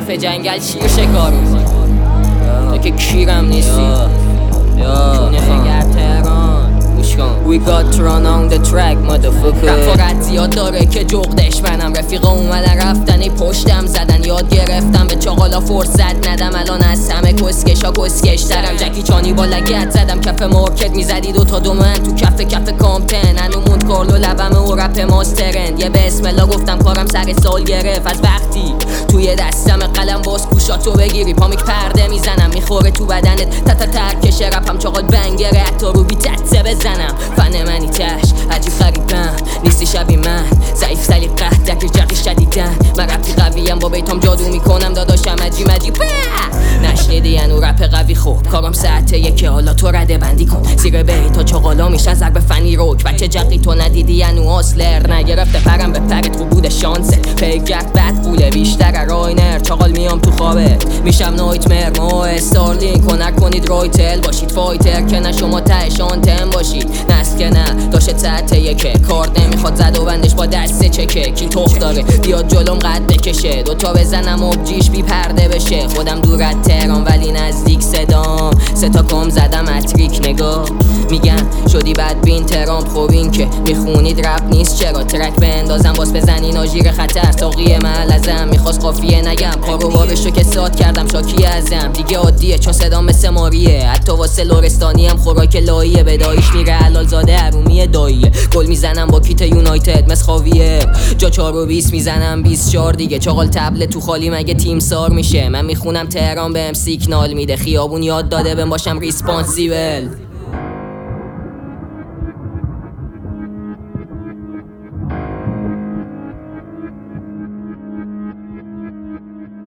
کف جنگل شیر شکار میکنی، تو که کیرم نیستی. نگر تهران گوش کن. We got thrown on the track motherfucker. رفاقت زیاد داره که جغدش منم. رفیقا اومدن رفتن ای پشتم زدن. یاد گرفتم به چاقالا فرصت ندم. الان از همه کسکشا کسکش ترم. جکی چانی با لگت زدم کف مارکت میزدی دوتا دومن تو کف کامتن. انو موند کارلو لبم و رپ ماسترند. یه بسم الله گفتم کارم سر سال گرفت. از وقتی توی دستم قلم باز گوشاتو بگیری پامیک پرده میزنم میخوره تو بدنت تا ترکش رپم چاقال بنگره حتی رو بی تتسه بزنم. فن منی تش عجیب غریبم نیستی شبیه من ضعیف سلیقه دکی جقی شدیدن. من رپی قویم با بیتام جادو میکنم داداشم عجیب نشنیدی انو رپ قوی خوب کارم ساعته یکی حالا تو رده بندی کن. زیر بیتا چاقالا میشه ضرب فنی روک. بچه جقی تو ندیدی انو آسلر نگرفته پرم به پرت رو بوده شانسه. پیگرد بد قوله بیشتر راینر چاقال میام تو خوابه میشم نایتمر. ما استارلینگ کنر کنید رایتل باشید فایتر که نه شما تهش آنتن باشید. نست که نه داشته ساعته یکه کارد نمیخواد زد و بندش با دسته چکه. کی تخت داره بیاد جلوم قد بکشه دوتا بزنم ابجیش بی پرده بشه. خودم دور از تهران ولی نزدیک صدام. سه تا کام زدم اتریک نگاه میگن شدی بد بین ترامپ. خب این که میخونید رپ نیست چرا ترک بندازم باز بزنین آژیر خطر. ساقی محل ازم میخواست قافیه نگم کارو بارشو که ساد کردم شاکی ازم. دیگه عادیه چون صدام مثل ماریه. حتی واسه لورستانی هم خوراک لاییه. بدایش میره حلال زاده حرومی داییه. گل میزنم با کیت یونایتد مثل خاویه. جا 4 و 20 میزنم 24 دیگه. چاقال تبل تو خالی مگه تیم سار میشه. من میخونم تهران بهم سیگنال میده. خیابون یاد داده بهم باشم ریسپانسیبل.